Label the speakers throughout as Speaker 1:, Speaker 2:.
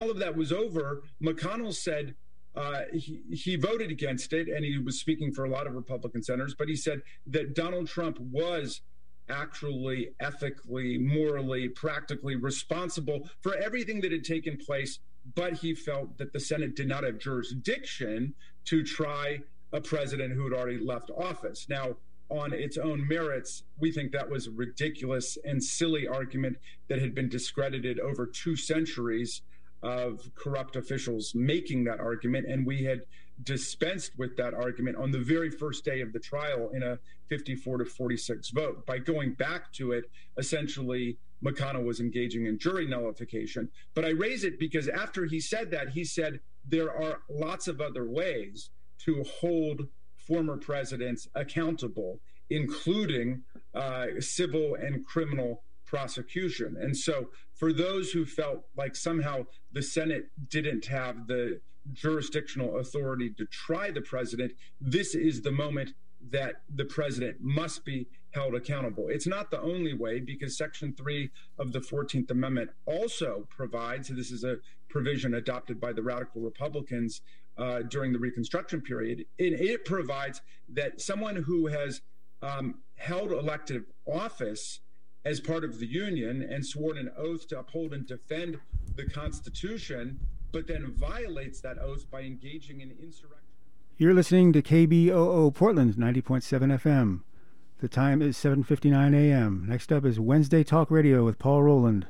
Speaker 1: all of that was over, McConnell said he voted against it, and he was speaking for a lot of Republican senators, but he said that Donald Trump was actually ethically, morally, practically responsible for everything that had taken place, but he felt that the Senate did not have jurisdiction to try a president who had already left office. Now, on its own merits, we think that was a ridiculous and silly argument that had been discredited over 2 centuries of corrupt officials making that argument, and we had dispensed with that argument on the very first day of the trial in a 54-46 vote. By going back to it, essentially, McConnell was engaging in jury nullification. But I raise it because after he said that, he said there are lots of other ways to hold former presidents accountable, including civil and criminal prosecution. And so for those who felt like somehow the Senate didn't have the jurisdictional authority to try the president, this is the moment that the president must be held accountable. It's not the only way, because Section 3 of the 14th Amendment also provides, this is a provision adopted by the radical Republicans during the Reconstruction period, it provides that someone who has held elective office as part of the Union and sworn an oath to uphold and defend the Constitution, but then violates that oath by engaging in insurrection.
Speaker 2: You're listening to KBOO Portland, 90.7 FM. The time is 7:59 a.m. Next up is Wednesday Talk Radio with Paul Rowland.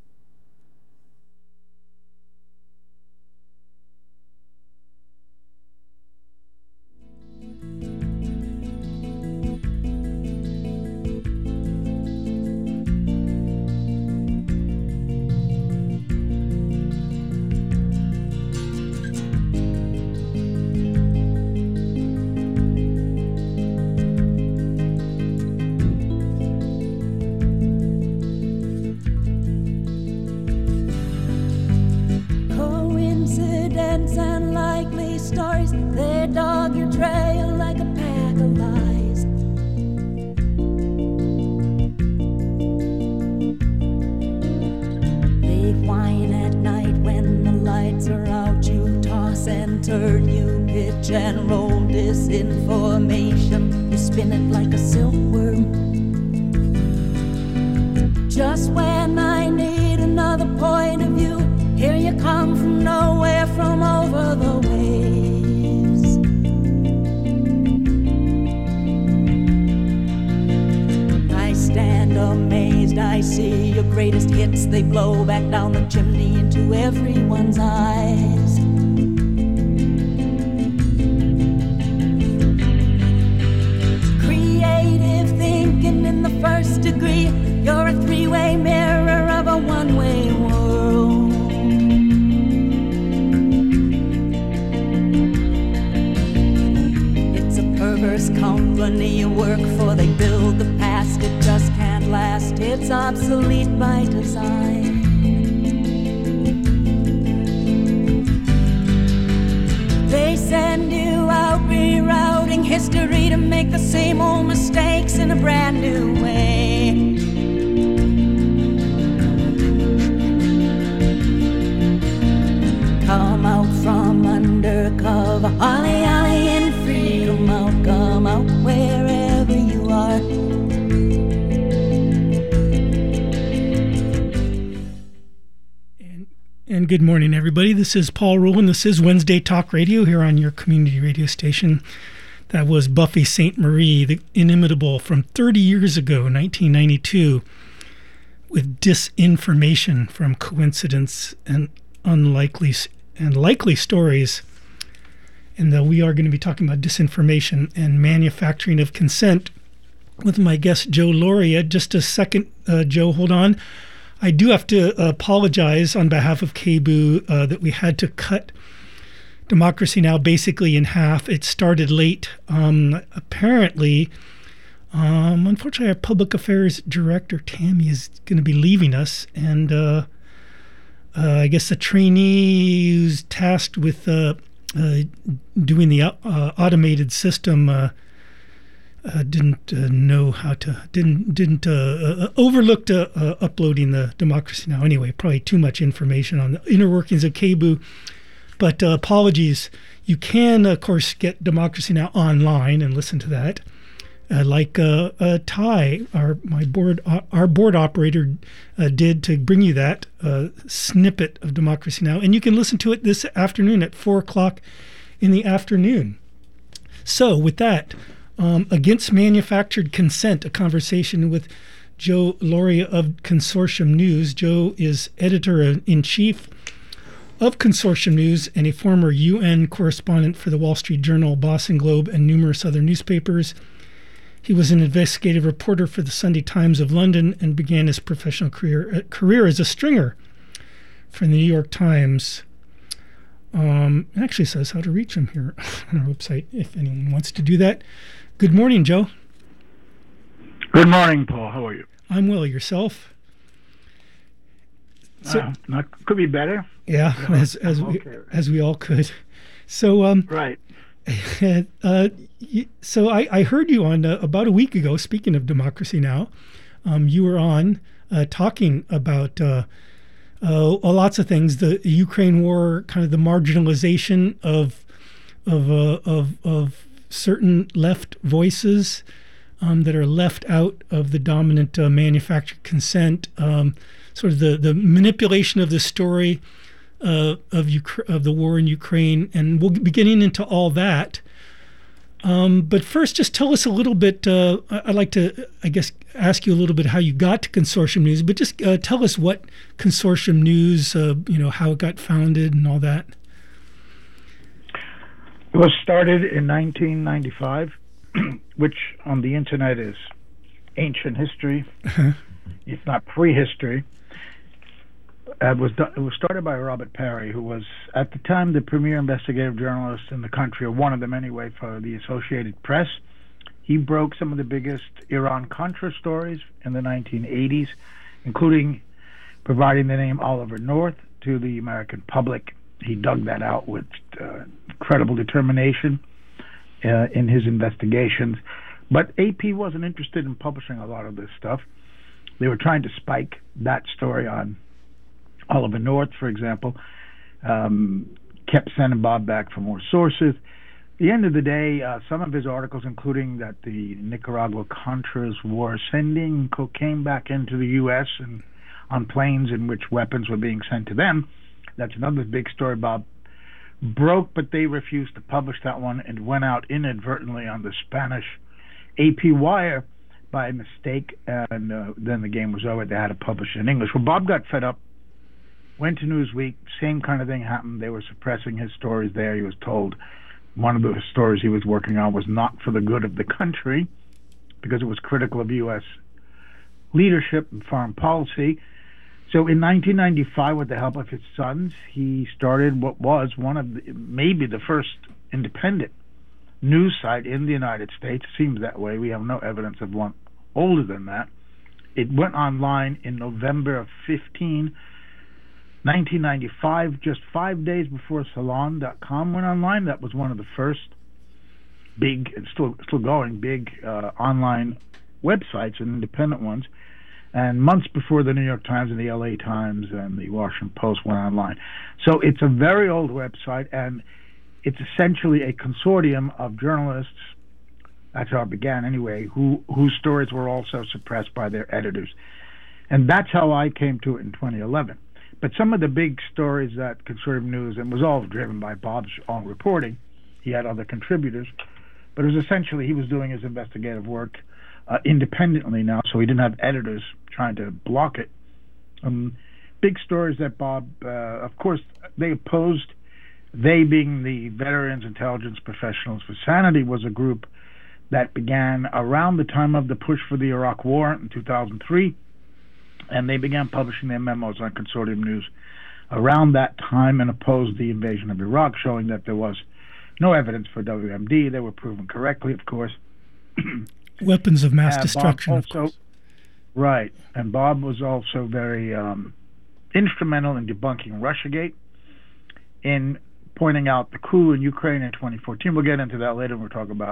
Speaker 3: Good morning, everybody. This is Paul Rowland. This is Wednesday Talk Radio here on your community radio station. That was Buffy Sainte-Marie, the inimitable, from 30 years ago, 1992, with Disinformation from Coincidence and Unlikely and Likely Stories. And we are going to be talking about disinformation and manufacturing of consent with my guest, Joe Lauria. Just a second, Joe, hold on. I do have to apologize on behalf of KBOO that we had to cut Democracy Now! Basically in half. It started late. Apparently, unfortunately, our public affairs director, Tammy, is going to be leaving us. And I guess the trainee who's tasked with doing the automated system know how to didn't overlooked uploading the Democracy Now! Anyway, probably too much information on the inner workings of KBOO. But apologies. You can, of course, get Democracy Now! Online and listen to that. Like Ty, our board operator, did to bring you that snippet of Democracy Now! And you can listen to it this afternoon at 4 o'clock in the afternoon. So with that, Against Manufactured Consent, a conversation with Joe Lauria of Consortium News. Joe is editor-in-chief of Consortium News and a former UN correspondent for the Wall Street Journal, Boston Globe, and numerous other newspapers. He was an investigative reporter for the Sunday Times of London and began his professional career as a stringer for the New York Times. It actually says how to reach him here on our website if anyone wants to do that. Good morning, Joe.
Speaker 4: Good morning, Paul. How are you?
Speaker 3: I'm well. Yourself? So,
Speaker 4: could be better.
Speaker 3: Yeah, as we all could. So
Speaker 4: right.
Speaker 3: So I heard you on about a week ago. Speaking of Democracy Now!, you were on talking about lots of things: the Ukraine war, kind of the marginalization of certain left voices that are left out of the dominant manufactured consent. Sort of the manipulation of the story of the war in Ukraine, and we'll be getting into all that. But first, just tell us a little bit. I'd like to, I guess, ask you a little bit how you got to Consortium News, but just tell us what Consortium News, how it got founded and all that.
Speaker 4: It was started in 1995, which on the internet is ancient history, if not prehistory. It was started by Robert Parry, who was at the time the premier investigative journalist in the country, or one of them anyway, for the Associated Press. He broke some of the biggest Iran-Contra stories in the 1980s, including providing the name Oliver North to the American public. He dug that out with incredible determination in his investigations. But AP wasn't interested in publishing a lot of this stuff. They were trying to spike that story on Oliver North, for example, kept sending Bob back for more sources. At the end of the day, some of his articles, including that the Nicaragua Contras were sending cocaine back into the U.S. and on planes in which weapons were being sent to them. That's another big story Bob broke, but they refused to publish that one and went out inadvertently on the Spanish AP Wire by mistake, and then the game was over. They had to publish it in English. Well, Bob got fed up, went to Newsweek, same kind of thing happened. They were suppressing his stories there. He was told one of the stories he was working on was not for the good of the country because it was critical of U.S. leadership and foreign policy. So in 1995, with the help of his sons, he started what was one of maybe the first independent news site in the United States. It seems that way. We have no evidence of one older than that. It went online in November of 1995, just 5 days before Salon.com went online. That was one of the first big, and still going, big online websites and independent ones. And months before the New York Times and the LA Times and the Washington Post went online. So it's a very old website, and it's essentially a consortium of journalists, that's how it began anyway, whose stories were also suppressed by their editors. And that's how I came to it in 2011. But some of the big stories that Consortium News, and was all driven by Bob's own reporting, he had other contributors, but it was essentially he was doing his investigative work independently now, so he didn't have editors trying to block it. Big stories that Bob, of course, they opposed, they being the Veterans Intelligence Professionals for Sanity, was a group that began around the time of the push for the Iraq War in 2003, and they began publishing their memos on Consortium News around that time and opposed the invasion of Iraq, showing that there was no evidence for WMD. They were proven correctly, of course.
Speaker 3: Weapons of mass destruction,
Speaker 4: also,
Speaker 3: of course.
Speaker 4: Right, and Bob was also very instrumental in debunking Russiagate, in pointing out the coup in Ukraine in 2014. We'll get into that later when we talk about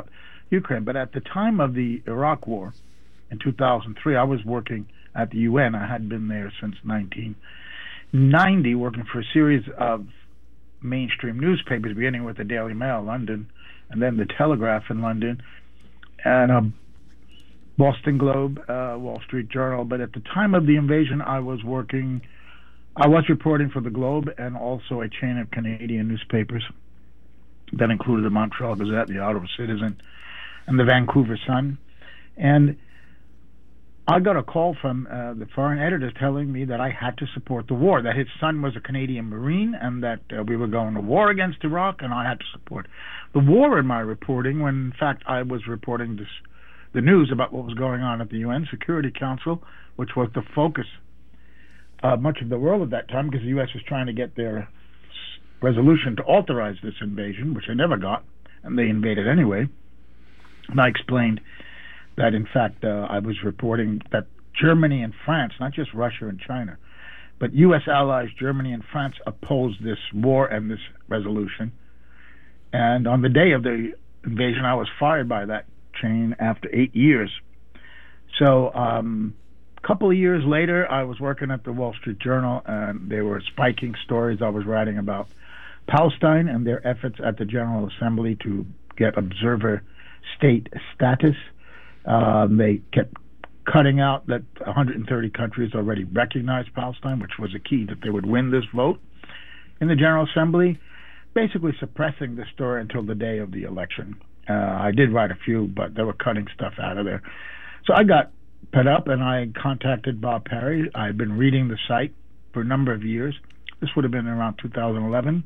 Speaker 4: Ukraine. But at the time of the Iraq War in 2003, I was working at the UN. I had been there since 1990, working for a series of mainstream newspapers, beginning with the Daily Mail, London, and then the Telegraph in London, and Boston Globe, Wall Street Journal. But at the time of the invasion, I was reporting for the Globe and also a chain of Canadian newspapers that included the Montreal Gazette, the Ottawa Citizen, and the Vancouver Sun. And I got a call from the foreign editor telling me that I had to support the war, that his son was a Canadian Marine, and that we were going to war against Iraq, and I had to support the war in my reporting, when in fact I was reporting the news about what was going on at the UN Security Council, which was the focus of much of the world at that time, because the U.S. was trying to get their resolution to authorize this invasion, which they never got, and they invaded anyway. And I explained that in fact I was reporting that Germany and France, not just Russia and China, but U.S. allies Germany and France opposed this war and this resolution. And on the day of the invasion, I was fired by that chain after 8 years. So a couple of years later, I was working at the Wall Street Journal, and they were spiking stories I was writing about Palestine and their efforts at the General Assembly to get observer state status. They kept cutting out that 130 countries already recognized Palestine, which was a key that they would win this vote in the General Assembly, basically suppressing the story until the day of the election. I did write a few, but they were cutting stuff out of there. So I got fed up, and I contacted Bob Perry. I'd been reading the site for a number of years. This would have been around 2011.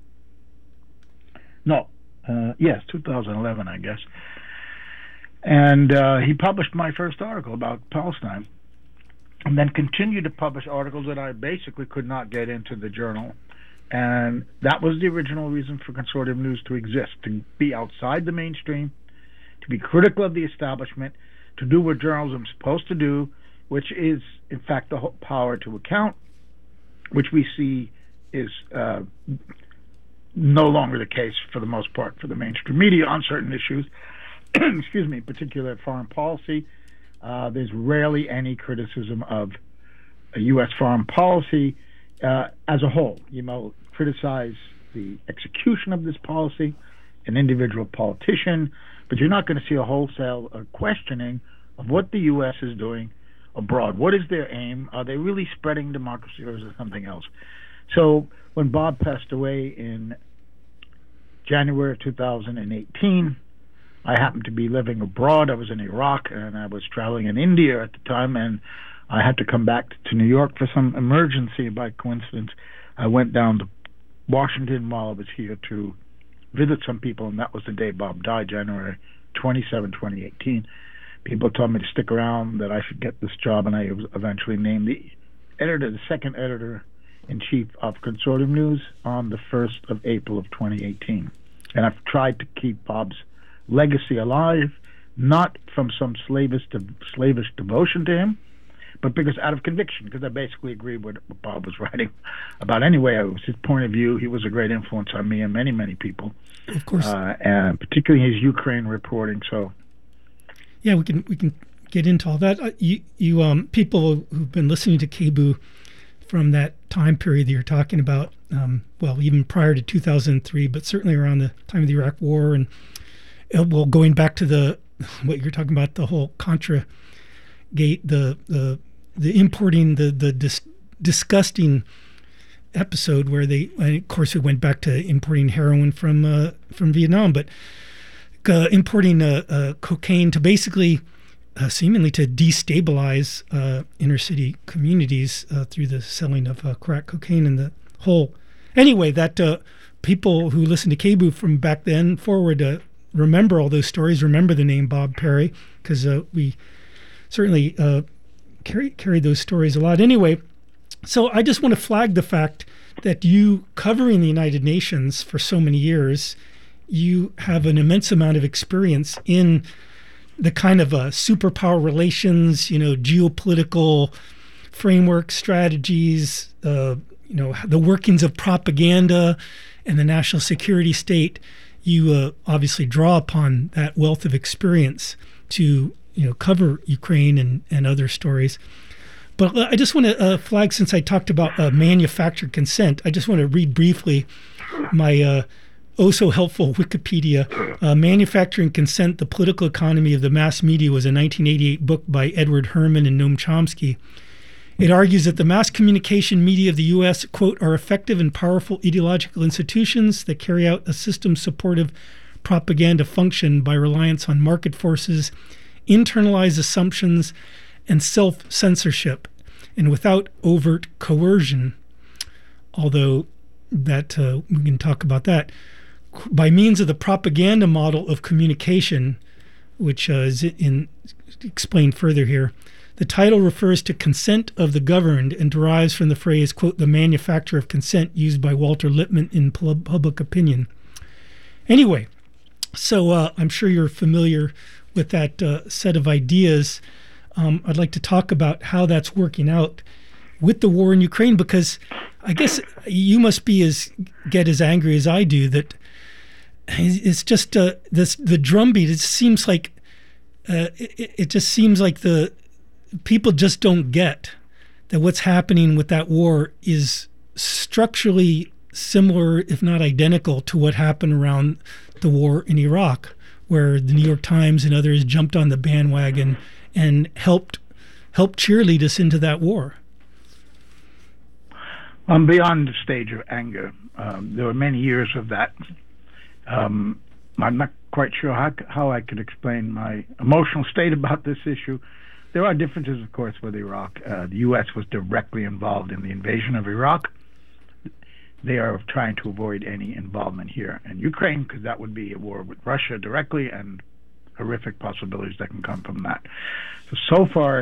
Speaker 4: Yes, 2011, I guess. And he published my first article about Palestine, and then continued to publish articles that I basically could not get into the journal. And that was the original reason for Consortium News to exist, to be outside the mainstream, to be critical of the establishment, to do what journalism is supposed to do, which is, in fact, the power to account, which we see is no longer the case for the most part for the mainstream media on certain issues. Excuse me, in particular foreign policy. There's rarely any criticism of a U.S. foreign policy as a whole. You know, criticize the execution of this policy, an individual politician, but you're not going to see a wholesale questioning of what the U.S. is doing abroad. What is their aim? Are they really spreading democracy, or is it something else? So when Bob passed away in January of 2018, I happened to be living abroad. I was in Iraq, and I was traveling in India at the time, and I had to come back to New York for some emergency. By coincidence, I went down to Washington while I was here to visit some people, and that was the day Bob died, January 27, 2018. People told me to stick around, that I should get this job, and I was eventually named the second editor-in-chief of Consortium News on the 1st of April of 2018. And I've tried to keep Bob's legacy alive, not from some slavish devotion to him, but because out of conviction, because I basically agreed with what Bob was writing about anyway. It was his point of view. He was a great influence on me and many, many people.
Speaker 3: Of course.
Speaker 4: And particularly his Ukraine reporting. So,
Speaker 3: yeah, we can get into all that. You people who've been listening to KBOO from that time period that you're talking about, well, even prior to 2003, but certainly around the time of the Iraq War, and well, going back to what you're talking about, the whole Contra Gate, the importing the disgusting episode where they, and of course, it went back to importing heroin from Vietnam, but importing cocaine to basically seemingly to destabilize inner city communities through the selling of crack cocaine and the whole. Anyway, that people who listen to KBOO from back then forward remember all those stories, remember the name Bob Perry, because we certainly carry those stories a lot. Anyway, so I just want to flag the fact that you, covering the United Nations for so many years, you have an immense amount of experience in the kind of superpower relations, geopolitical framework strategies, the workings of propaganda and the national security state. you obviously draw upon that wealth of experience to cover Ukraine and other stories. But I just want to flag, since I talked about manufactured consent, I just want to read briefly my so helpful Wikipedia. Manufacturing Consent, The Political Economy of the Mass Media was a 1988 book by Edward Herman and Noam Chomsky. It argues that the mass communication media of the U.S., quote, are effective and powerful ideological institutions that carry out a system-supportive propaganda function by reliance on market forces, internalized assumptions, and self-censorship, and without overt coercion, although that we can talk about that, by means of the propaganda model of communication, which is explained further here. The title refers to consent of the governed and derives from the phrase, quote, the manufacture of consent, used by Walter Lippmann in Public Opinion. Anyway, so I'm sure you're familiar with that set of ideas. I'd like to talk about how that's working out with the war in Ukraine, because I guess you must get as angry as I do that it's just the drumbeat. It seems like it just seems like the people just don't get that what's happening with that war is structurally similar, if not identical, to what happened around the war in Iraq, where the New York Times and others jumped on the bandwagon and helped cheerlead us into that war.
Speaker 4: I'm beyond the stage of anger. There were many years of that. I'm not quite sure how I could explain my emotional state about this issue. There are differences, of course, with Iraq. The U.S. was directly involved in the invasion of Iraq. They are trying to avoid any involvement here in Ukraine, because that would be a war with Russia directly and horrific possibilities that can come from that. So far,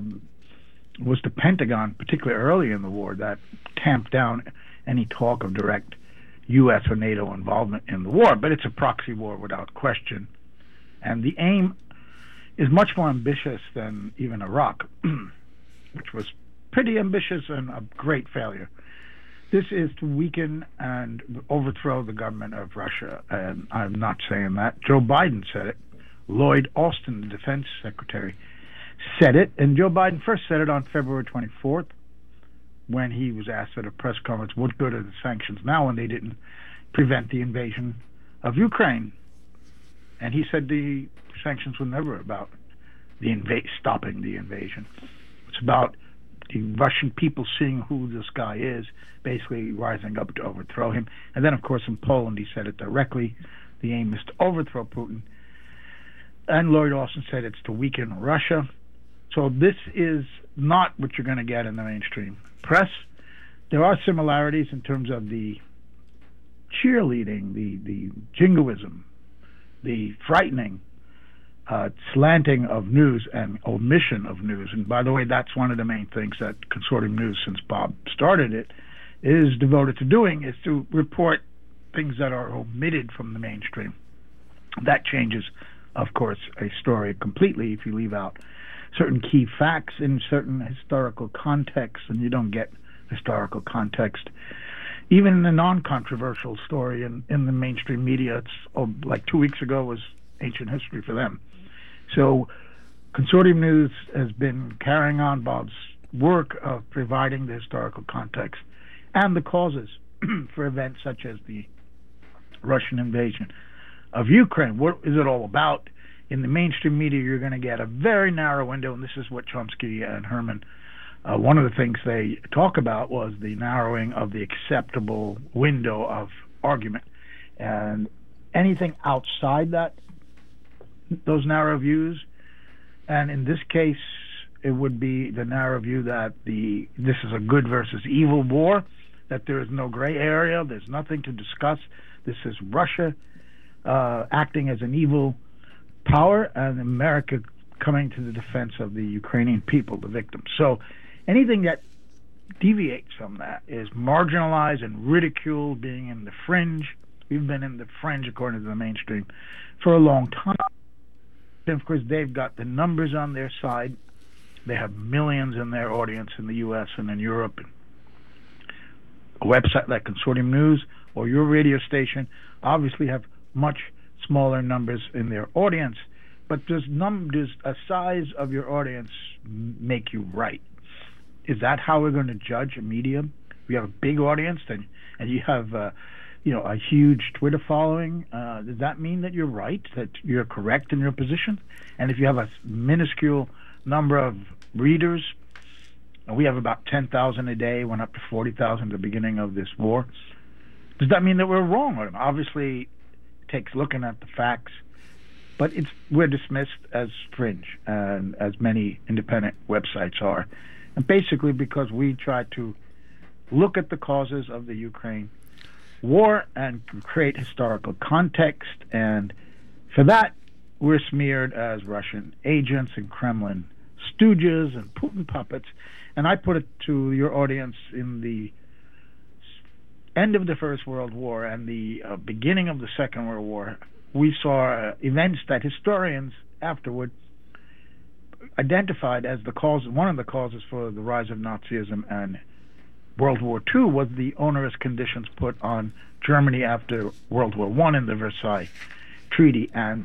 Speaker 4: was the Pentagon, particularly early in the war, that tamped down any talk of direct U.S. or NATO involvement in the war. But it's a proxy war without question. And the aim is much more ambitious than even Iraq, which was pretty ambitious and a great failure. This is to weaken and overthrow the government of Russia. And I'm not saying that. Joe Biden said it. Lloyd Austin, the defense secretary, said it. And Joe Biden first said it on February 24th when he was asked at a press conference, what good are the sanctions now when they didn't prevent the invasion of Ukraine? And he said the sanctions were never about stopping the invasion. It's about the Russian people seeing who this guy is, basically rising up to overthrow him. And then, of course, in Poland, he said it directly. The aim is to overthrow Putin. And Lloyd Austin said it's to weaken Russia. So this is not what you're going to get in the mainstream press. There are similarities in terms of the cheerleading, the jingoism, the frightening slanting of news and omission of news. And by the way, that's one of the main things that Consortium News, since Bob started it, is devoted to doing, is to report things that are omitted from the mainstream. That changes, of course, a story completely if you leave out certain key facts in certain historical contexts, and you don't get historical context. Even in a non-controversial story in the mainstream media, it's like 2 weeks ago was ancient history for them. So Consortium News has been carrying on Bob's work of providing the historical context and the causes for events such as the Russian invasion of Ukraine. What is it all about? In the mainstream media, you're going to get a very narrow window, and this is what Chomsky and Herman, one of the things they talk about was the narrowing of the acceptable window of argument. And anything outside those narrow views, and in this case, it would be the narrow view that this is a good versus evil war, that there is no gray area, there's nothing to discuss. This is Russia acting as an evil power, and America coming to the defense of the Ukrainian people, the victims. So anything that deviates from that is marginalized and ridiculed, being in the fringe. We've been in the fringe, according to the mainstream, for a long time. And of course, they've got the numbers on their side. They have millions in their audience in the U.S. and in Europe. A website like Consortium News or your radio station obviously have much smaller numbers in their audience. But does a size of your audience make you right? Is that how we're going to judge a medium? We have a big audience, and you have a huge Twitter following. Does that mean that you're right, that you're correct in your position? And if you have a minuscule number of readers, and we have about 10,000 a day, went up to 40,000 at the beginning of this war, does that mean that we're wrong? Obviously, it takes looking at the facts, but we're dismissed as fringe, and as many independent websites are. And basically because we try to look at the causes of the Ukraine war and create historical context, and for that we're smeared as Russian agents and Kremlin stooges and Putin puppets. And I put it to your audience, in the end of the First World War and the beginning of the Second World War, we saw events that historians afterward identified as the cause. One of the causes for the rise of Nazism and World War II was the onerous conditions put on Germany after World War I in the Versailles Treaty. And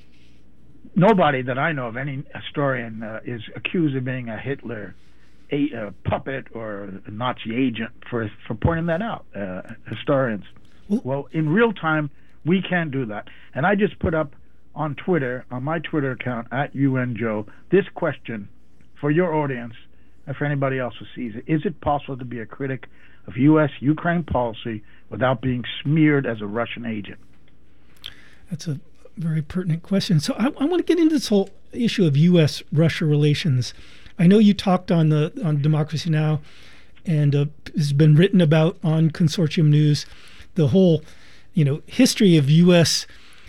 Speaker 4: nobody that I know of, any historian, is accused of being a Hitler a puppet or a Nazi agent for pointing that out. Historians. Well, in real time, we can't do that. And I just put up on Twitter, on my Twitter account, @UNJoe, this question for your audience and for anybody else who sees it. Is it possible to be a critic of U.S.-Ukraine policy without being smeared as a Russian agent?
Speaker 3: That's a very pertinent question. So I want to get into this whole issue of U.S.-Russia relations. I know you talked on Democracy Now! And has been written about on Consortium News, the whole history of U.S.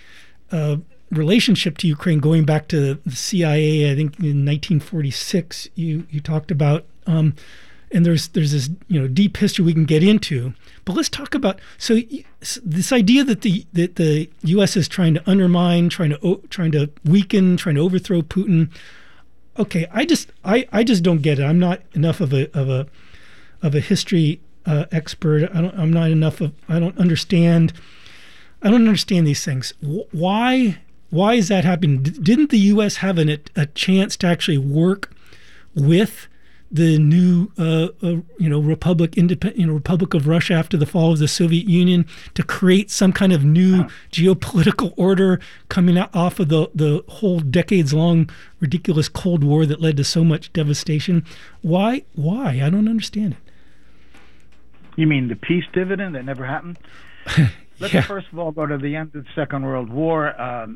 Speaker 3: Relationship to Ukraine going back to the CIA, I think in 1946. You talked about, and there's this deep history we can get into. But let's talk about this idea that the U.S. is trying to undermine, trying to weaken, trying to overthrow Putin. Okay, I just don't get it. I'm not enough of a history expert. I don't understand these things. Why is that happening? Didn't the U.S. have a chance to actually work with the new Republic of Russia after the fall of the Soviet Union to create some kind of new geopolitical order coming off of the whole decades-long ridiculous Cold War that led to so much devastation? Why? I don't understand it.
Speaker 4: You mean the peace dividend that never happened? Let's first of all go to the end of the Second World War.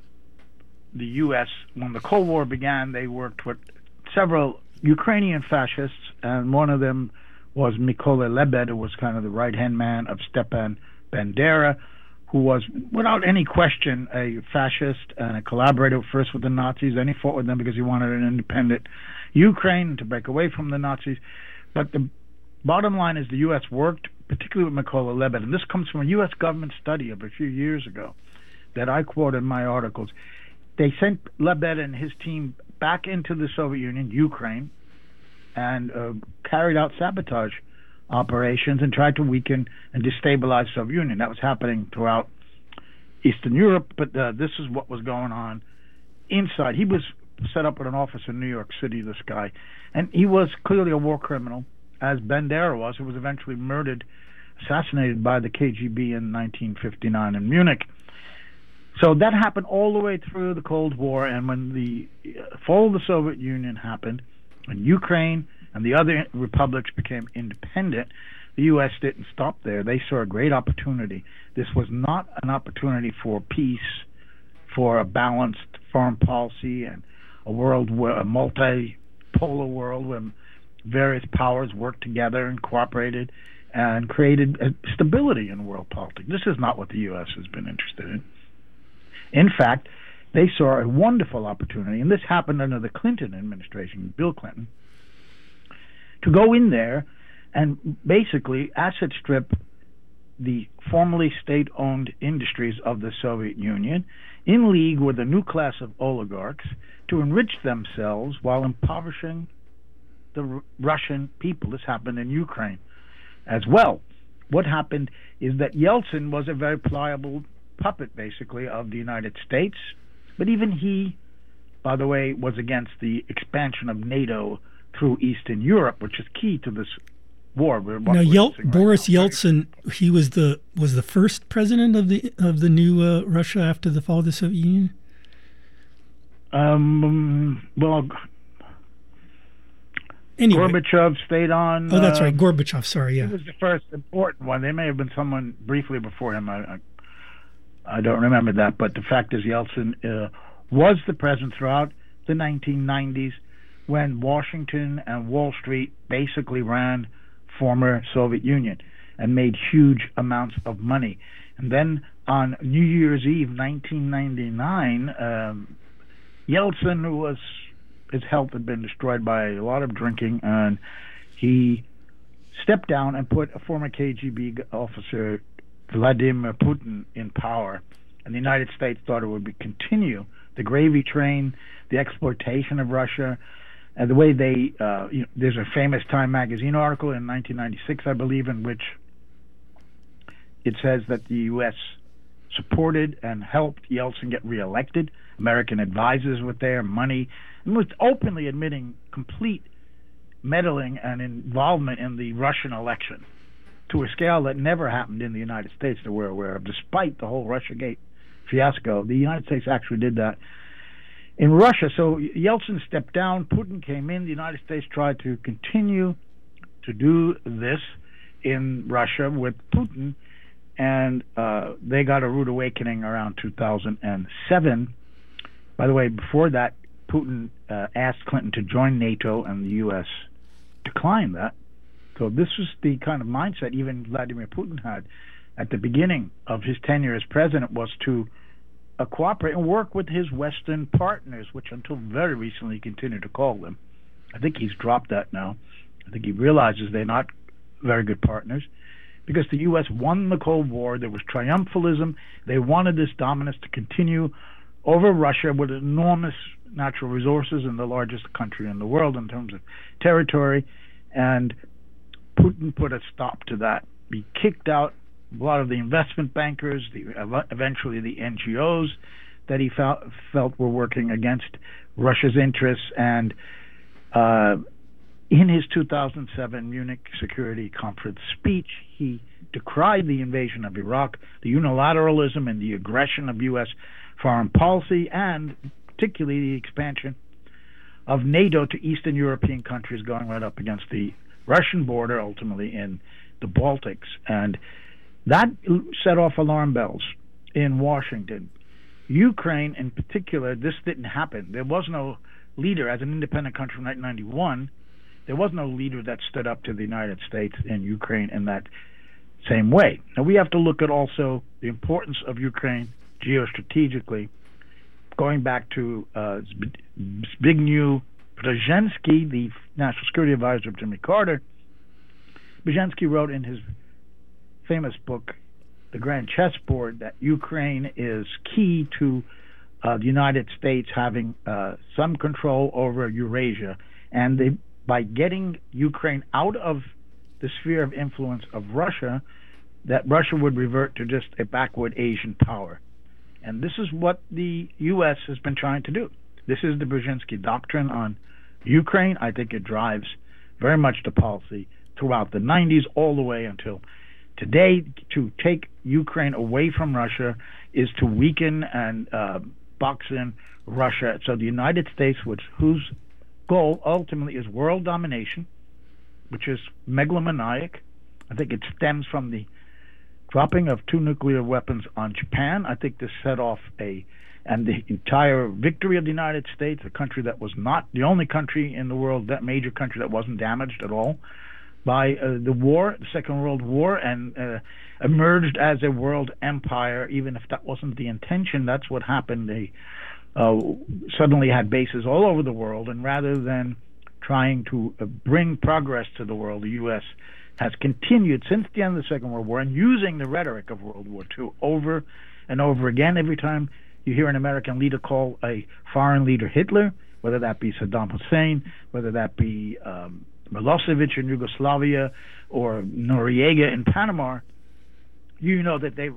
Speaker 4: The U.S., when the Cold War began, they worked with several Ukrainian fascists, and one of them was Mykola Lebed, who was kind of the right-hand man of Stepan Bandera, who was, without any question, a fascist and a collaborator first with the Nazis. Then he fought with them because he wanted an independent Ukraine to break away from the Nazis. But the bottom line is the U.S. worked, particularly with Mykola Lebed, and this comes from a U.S. government study of a few years ago that I quote in my articles. They sent Lebed and his team back into the Soviet Union, Ukraine, and carried out sabotage operations and tried to weaken and destabilize the Soviet Union. That was happening throughout Eastern Europe, but this is what was going on inside. He was set up with an office in New York City, this guy, and he was clearly a war criminal, as Bandera was, who was eventually assassinated by the KGB in 1959 in Munich. So that happened all the way through the Cold War, and when the fall of the Soviet Union happened, and Ukraine and the other republics became independent, the U.S. didn't stop there. They saw a great opportunity. This was not an opportunity for peace, for a balanced foreign policy, and a world where a multipolar world where various powers worked together and cooperated and created stability in world politics. This is not what the U.S. has been interested in. In fact, they saw a wonderful opportunity, and this happened under the Clinton administration, Bill Clinton, to go in there and basically asset strip the formerly state-owned industries of the Soviet Union in league with a new class of oligarchs to enrich themselves while impoverishing the Russian people. This happened in Ukraine as well. What happened is that Yeltsin was a very pliable puppet, basically, of the United States. But even he, by the way, was against the expansion of NATO through Eastern Europe, which is key to this war.
Speaker 3: Now, Boris Yeltsin, he was the first president of the new Russia after the fall of the Soviet Union.
Speaker 4: Well,
Speaker 3: anyway.
Speaker 4: Gorbachev stayed on.
Speaker 3: Oh, that's right, Gorbachev. Sorry, yeah.
Speaker 4: He was the first important one. There may have been someone briefly before him. I don't remember that, but the fact is, Yeltsin was the president throughout the 1990s, when Washington and Wall Street basically ran former Soviet Union and made huge amounts of money. And then on New Year's Eve 1999, Yeltsin his health had been destroyed by a lot of drinking, and he stepped down and put a former KGB officer, Vladimir Putin, in power. And the United States thought it would continue the gravy train, the exploitation of Russia, and the way they, there's a famous Time magazine article in 1996, I believe, in which it says that the U.S. supported and helped Yeltsin get reelected. American advisors with their money, and was openly admitting complete meddling and involvement in the Russian election to a scale that never happened in the United States that we're aware of. Despite the whole Russiagate fiasco, the United States actually did that in Russia. So Yeltsin stepped down, Putin came in, the United States tried to continue to do this in Russia with Putin, and they got a rude awakening around 2007. By the way, before that, Putin asked Clinton to join NATO, and the U.S. declined that. So this was the kind of mindset even Vladimir Putin had at the beginning of his tenure as president, was to cooperate and work with his Western partners, which until very recently he continued to call them. I think he's dropped that now. I think he realizes they're not very good partners, because the U.S. won the Cold War. There was triumphalism. They wanted this dominance to continue over Russia, with enormous natural resources and the largest country in the world in terms of territory. And Putin put a stop to that. He kicked out a lot of the investment bankers, eventually the NGOs that he felt were working against Russia's interests. And in his 2007 Munich Security Conference speech, he decried the invasion of Iraq, the unilateralism and the aggression of U.S. foreign policy, and particularly the expansion of NATO to Eastern European countries, going right up against the Russian border, ultimately in the Baltics. And that set off alarm bells in Washington. Ukraine, in particular, this didn't happen. There was no leader, as an independent country in 1991, there was no leader that stood up to the United States and Ukraine in that same way. Now, we have to look at also the importance of Ukraine geostrategically, going back to Zbigniew Brzezinski, the National Security Advisor of Jimmy Carter. Brzezinski wrote in his famous book, The Grand Chessboard, that Ukraine is key to the United States having some control over Eurasia, and by getting Ukraine out of the sphere of influence of Russia, that Russia would revert to just a backward Asian power. And this is what the U.S. has been trying to do. This is the Brzezinski doctrine on Ukraine. I think it drives very much the policy throughout the 90s all the way until today. To take Ukraine away from Russia is to weaken and box in Russia. So the United States, whose goal ultimately is world domination, which is megalomaniac. I think it stems from the dropping of 2 nuclear weapons on Japan. I think this set off and the entire victory of the United States, a country that was not the only country in the world, that major country that wasn't damaged at all by the war, the Second World War, and emerged as a world empire, even if that wasn't the intention. That's what happened. They suddenly had bases all over the world, and rather than trying to bring progress to the world, the U.S. has continued since the end of the Second World War, and using the rhetoric of World War II over and over again. Every time you hear an American leader call a foreign leader Hitler, whether that be Saddam Hussein, whether that be Milosevic in Yugoslavia, or Noriega in Panama, you know that they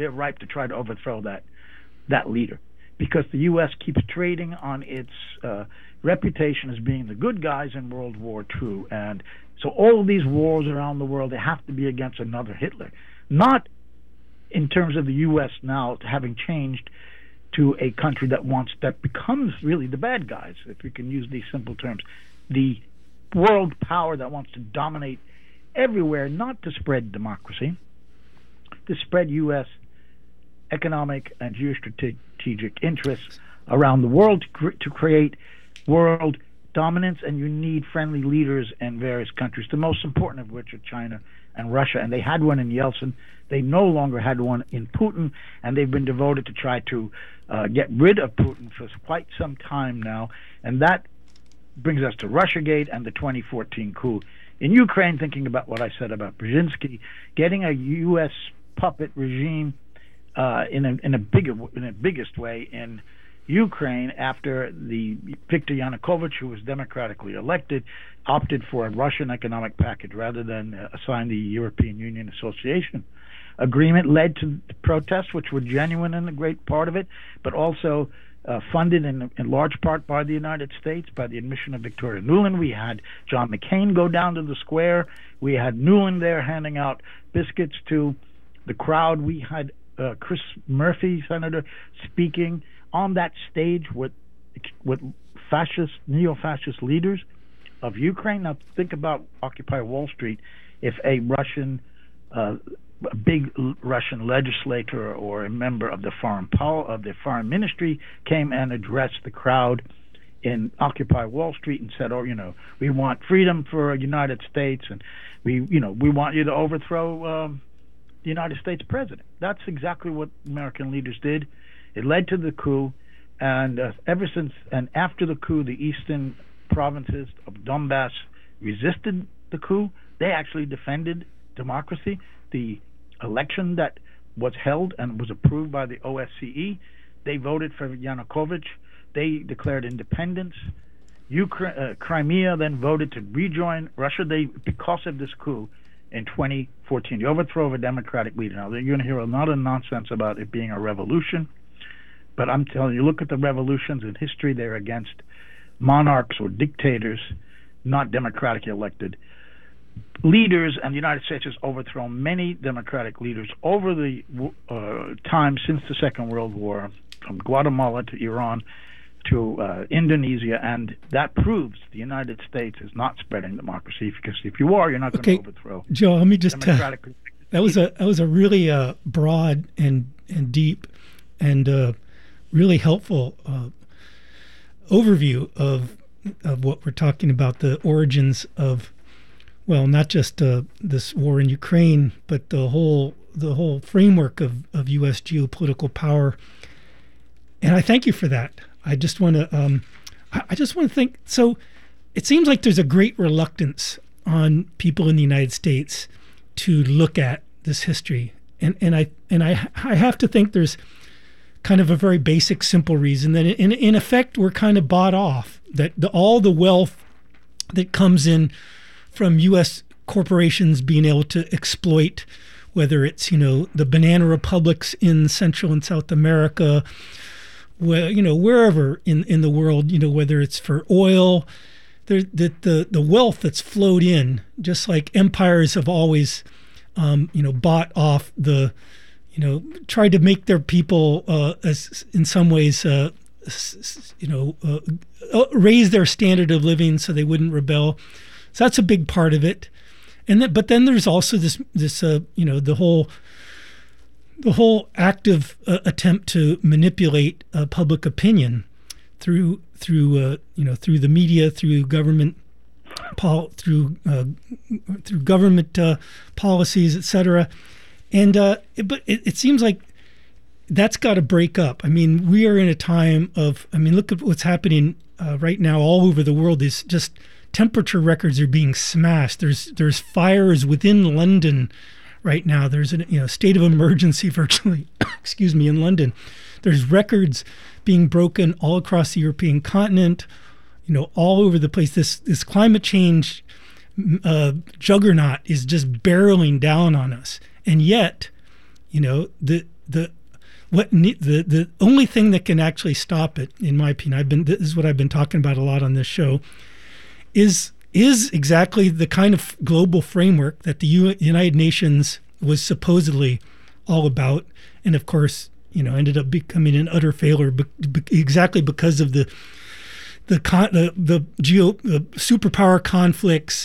Speaker 4: they're ripe to try to overthrow that leader, because the U.S. keeps trading on its reputation as being the good guys in World War II. And so all of these wars around the world, they have to be against another Hitler. Not in terms of the U.S. now having changed to a country that becomes really the bad guys, if we can use these simple terms. The world power that wants to dominate everywhere, not to spread democracy, to spread U.S. economic and geostrategic interests around the world, to create world dominance. And you need friendly leaders in various countries, the most important of which are China and Russia. And they had one in Yeltsin. They no longer had one in Putin, and they've been devoted to try to get rid of Putin for quite some time now. And that brings us to Russiagate and the 2014 coup in Ukraine. Thinking about what I said about Brzezinski, getting a U.S. puppet regime in a biggest way in Ukraine after the Viktor Yanukovych, who was democratically elected, opted for a Russian economic package rather than sign the European Union Association Agreement, led to protests, which were genuine in a great part of it, but also funded in large part by the United States, by the admission of Victoria Nuland. We had John McCain go down to the square. We had Nuland there handing out biscuits to the crowd. We had Chris Murphy, Senator, speaking on that stage with neo-fascist leaders of Ukraine. Now think about Occupy Wall Street. If a big Russian legislator or a member of the foreign ministry came and addressed the crowd in Occupy Wall Street and said, we want freedom for the United States, and we want you to overthrow the United States president. That's exactly what American leaders did. It led to the coup, and after the coup, the eastern provinces of Donbass resisted the coup. They actually defended democracy. The election that was held and was approved by the OSCE, they voted for Yanukovych. They declared independence. Crimea then voted to rejoin Russia. Because of this coup in 2014, the overthrow of a democratic leader. Now, you're going to hear a lot of nonsense about it being a revolution, but I'm telling you, look at the revolutions in history. They're against monarchs or dictators, not democratically elected leaders, and the United States has overthrown many democratic leaders over the time since the Second World War, from Guatemala to Iran to Indonesia, and that proves the United States is not spreading democracy, because if you are, you're not going to overthrow.
Speaker 3: Joe, let me just that was a really broad and deep and really helpful overview of what we're talking about, the origins of, well, not just this war in Ukraine, but the whole framework of U.S. geopolitical power. And I thank you for that. I just want to think. So it seems like there's a great reluctance on people in the United States to look at this history, and I have to think there's kind of a very basic, simple reason that in effect we're kind of bought off, that all the wealth that comes in from U.S. corporations being able to exploit, whether it's the banana republics in Central and South America, wherever in the world, whether it's for oil, the wealth that's flowed in, just like empires have always, bought off tried to make their people, as in some ways, raise their standard of living so they wouldn't rebel. So that's a big part of it. But then there's also this the whole active attempt to manipulate public opinion through the media, through government government policies, etc. And but it seems like that's got to break up. I mean, we are in a time of, look at what's happening right now all over the world. Is just temperature records are being smashed. There's fires within London right now. There's a state of emergency virtually, excuse me, in London. There's records being broken all across the European continent, all over the place. This climate change juggernaut is just barreling down on us. And yet, the the only thing that can actually stop it, in my opinion, this is what I've been talking about a lot on this show, is exactly the kind of global framework that the United Nations was supposedly all about, and of course, ended up becoming an utter failure, exactly because of the superpower conflicts,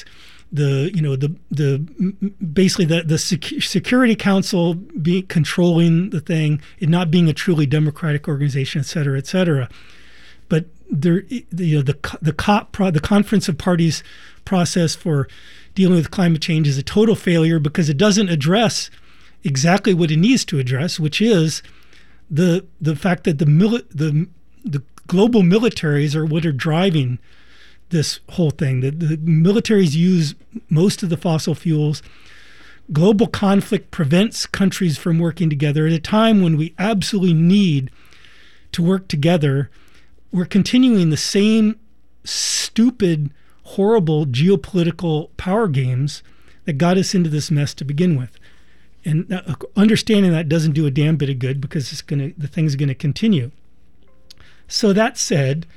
Speaker 3: basically the Security Council controlling the thing, it not being a truly democratic organization, et cetera, et cetera. But the COP, the Conference of Parties process for dealing with climate change, is a total failure because it doesn't address exactly what it needs to address, which is the fact that the global militaries are what are driving this whole thing. The militaries use most of the fossil fuels. Global conflict prevents countries from working together at a time when we absolutely need to work together. We're continuing the same stupid, horrible geopolitical power games that got us into this mess to begin with. And understanding that doesn't do a damn bit of good, because the thing's going to continue. So that said,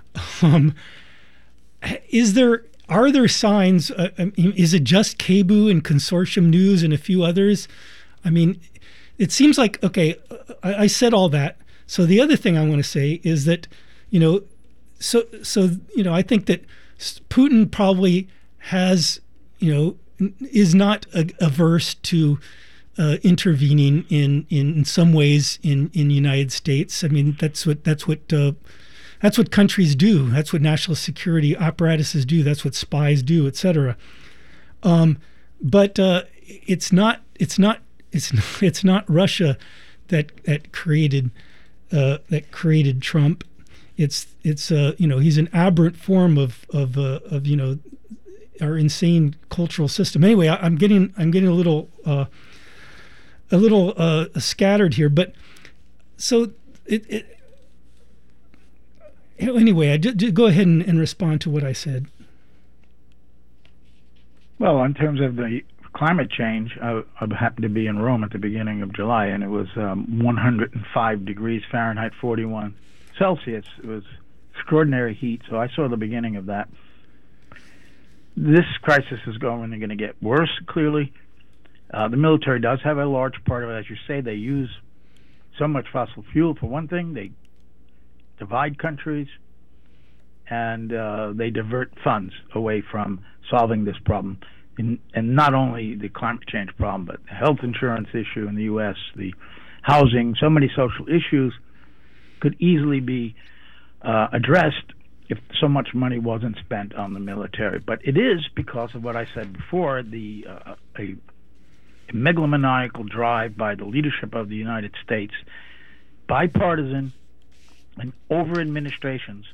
Speaker 3: are there signs? Is it just KBOO and Consortium News and a few others? I mean, it seems like, okay, I said all that. So the other thing I want to say is that, I think that Putin probably has, is not averse to intervening in some ways in the United States. I mean, that's what countries do. That's what national security apparatuses do. That's what spies do, et cetera. But it's not Russia that created Trump. It's he's an aberrant form of our insane cultural system. Anyway, I'm getting a little scattered here, but so anyway, I just go ahead and respond to what I said.
Speaker 4: Well, in terms of the climate change, I happened to be in Rome at the beginning of July, and it was 105 degrees Fahrenheit, 41 Celsius. It was extraordinary heat, so I saw the beginning of that. This crisis is going to get worse, clearly. The military does have a large part of it. As you say, they use so much fossil fuel. For one thing, they divide countries, and they divert funds away from solving this problem. And not only the climate change problem, but the health insurance issue in the U.S., the housing, so many social issues could easily be addressed if so much money wasn't spent on the military. But it is because of what I said before, a megalomaniacal drive by the leadership of the United States, bipartisan and over administrations,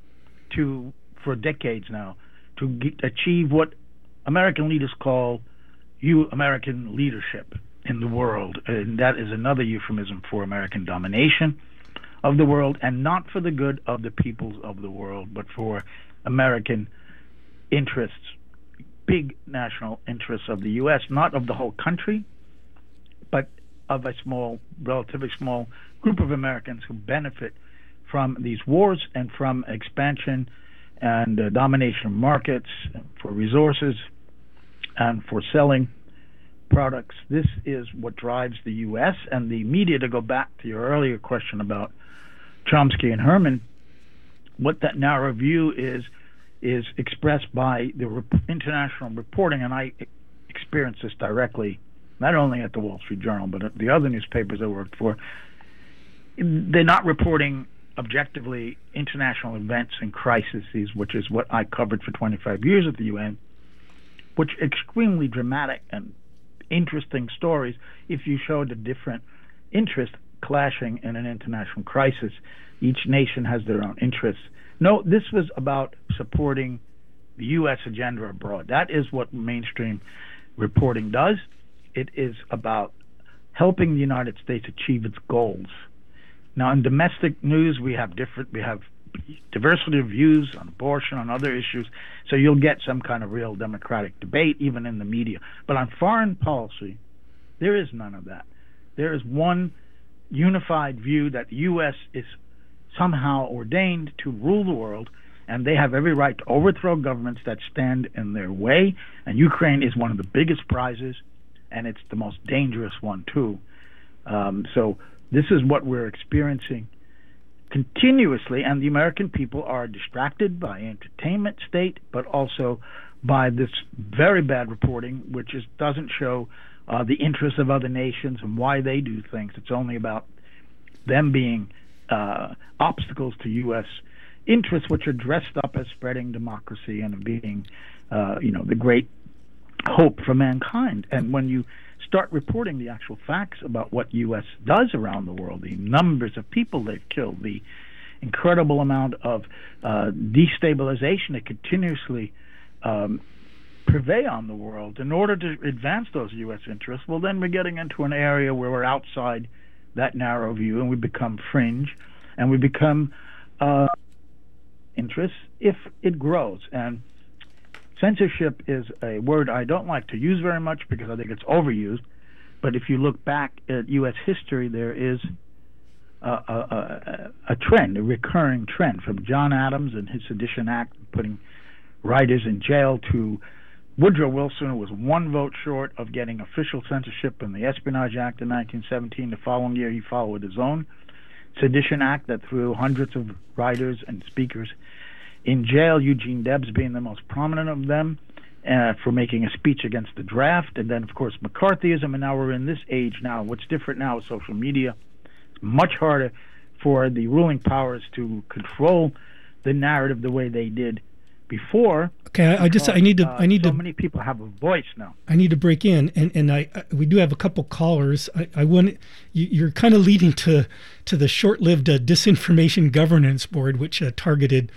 Speaker 4: for decades now, to achieve what American leaders call American leadership in the world. And that is another euphemism for American domination of the world, and not for the good of the peoples of the world, but for American interests, big national interests of the U.S., not of the whole country, but of a relatively small group of Americans who benefit from these wars and from expansion and domination of markets for resources and for selling products. This is what drives the U.S. and the media. To go back to your earlier question about Chomsky and Herman, what that narrow view is expressed by the international reporting, and I experienced this directly, not only at the Wall Street Journal, but at the other newspapers I worked for. They're not reporting objectively international events and crises, which is what I covered for 25 years at the UN, which are extremely dramatic and interesting stories if you show the different interests clashing in an international crisis. Each nation has their own interests. No, this was about supporting the U.S. agenda abroad. That is what mainstream reporting does. It is about helping the United States achieve its goals. Now, in domestic news, we have diversity of views on abortion, on other issues, so you'll get some kind of real democratic debate, even in the media. But on foreign policy, there is none of that. There is one unified view that the U.S. is somehow ordained to rule the world, and they have every right to overthrow governments that stand in their way. And Ukraine is one of the biggest prizes, and it's the most dangerous one too. So this is what we're experiencing continuously, and the American people are distracted by entertainment state, but also by this very bad reporting, which doesn't show the interests of other nations and why they do things. It's only about them being obstacles to U.S. interests, which are dressed up as spreading democracy and being, the great hope for mankind. And when you start reporting the actual facts about what U.S. does around the world, the numbers of people they've killed, the incredible amount of destabilization that continuously purvey on the world in order to advance those U.S. interests, well, then we're getting into an area where we're outside that narrow view, and we become fringe, and we become interests if it grows. And censorship is a word I don't like to use very much because I think it's overused. But if you look back at U.S. history, there is a trend, a recurring trend, from John Adams and his Sedition Act, putting writers in jail, to Woodrow Wilson, who was one vote short of getting official censorship in the Espionage Act in 1917. The following year, he followed his own Sedition Act that threw hundreds of writers and speakers in jail, Eugene Debs being the most prominent of them, for making a speech against the draft. And then, of course, McCarthyism, and now we're in this age now. What's different now is social media. It's much harder for the ruling powers to control the narrative the way they did before.
Speaker 3: Okay, I need to.
Speaker 4: So many people have a voice now.
Speaker 3: I need to break in, and we do have a couple callers. I want you're kind of leading to the short-lived Disinformation Governance Board, which targeted